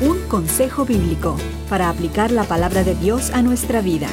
Un consejo bíblico para aplicar la palabra de Dios a nuestra vida.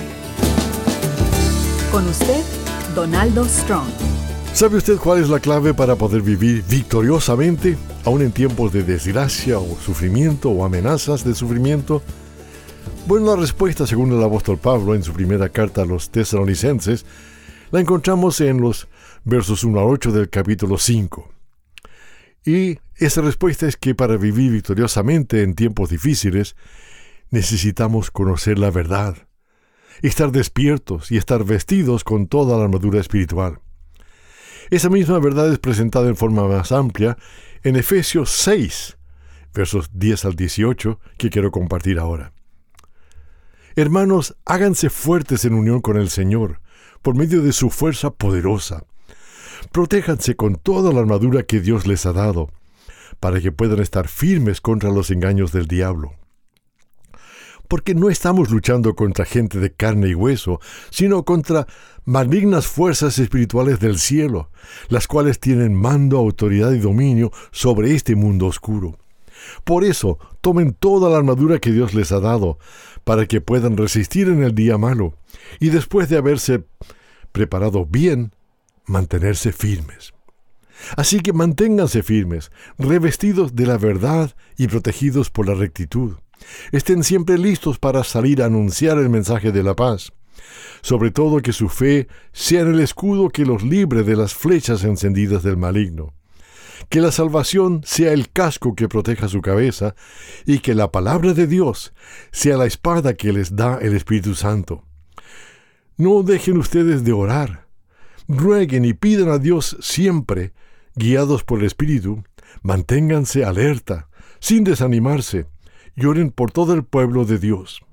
Con usted, Donaldo Strong. ¿Sabe usted cuál es la clave para poder vivir victoriosamente, aun en tiempos de desgracia o sufrimiento o amenazas de sufrimiento? Bueno, la respuesta, según el apóstol Pablo en su primera carta a los Tesalonicenses, la encontramos en los versos 1 a 8 del capítulo 5. Y esa respuesta es que para vivir victoriosamente en tiempos difíciles, necesitamos conocer la verdad, estar despiertos y estar vestidos con toda la armadura espiritual. Esa misma verdad es presentada en forma más amplia en Efesios 6, versos 10 al 18, que quiero compartir ahora. Hermanos, háganse fuertes en unión con el Señor, por medio de su fuerza poderosa. Protéjanse con toda la armadura que Dios les ha dado, para que puedan estar firmes contra los engaños del diablo. Porque no estamos luchando contra gente de carne y hueso, sino contra malignas fuerzas espirituales del cielo, las cuales tienen mando, autoridad y dominio sobre este mundo oscuro. Por eso, tomen toda la armadura que Dios les ha dado, para que puedan resistir en el día malo, y después de haberse preparado bien, mantenerse firmes. Así que manténganse firmes, revestidos de la verdad y protegidos por la rectitud. Estén siempre listos para salir a anunciar el mensaje de la paz. Sobre todo que su fe sea en el escudo que los libre de las flechas encendidas del maligno. Que la salvación sea el casco que proteja su cabeza y que la palabra de Dios sea la espada que les da el Espíritu Santo. No dejen ustedes de orar. Rueguen y pidan a Dios siempre, guiados por el Espíritu. Manténganse alerta, sin desanimarse, y oren por todo el pueblo de Dios.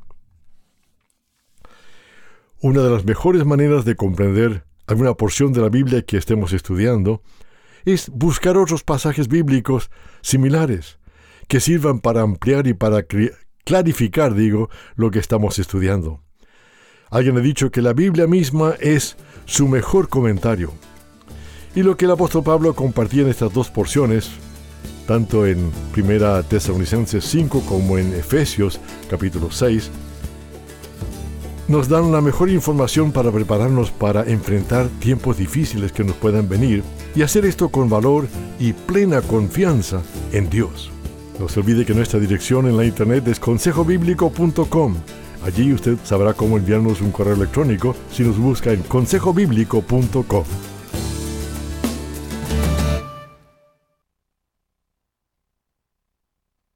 Una de las mejores maneras de comprender alguna porción de la Biblia que estemos estudiando es buscar otros pasajes bíblicos similares que sirvan para ampliar y para clarificar, lo que estamos estudiando. Alguien ha dicho que la Biblia misma es su mejor comentario. Y lo que el apóstol Pablo compartía en estas dos porciones, tanto en 1 Tesalonicenses 5 como en Efesios capítulo 6, nos dan la mejor información para prepararnos para enfrentar tiempos difíciles que nos puedan venir y hacer esto con valor y plena confianza en Dios. No se olvide que nuestra dirección en la internet es consejobiblico.com. Allí usted sabrá cómo enviarnos un correo electrónico si nos busca en consejobiblico.com.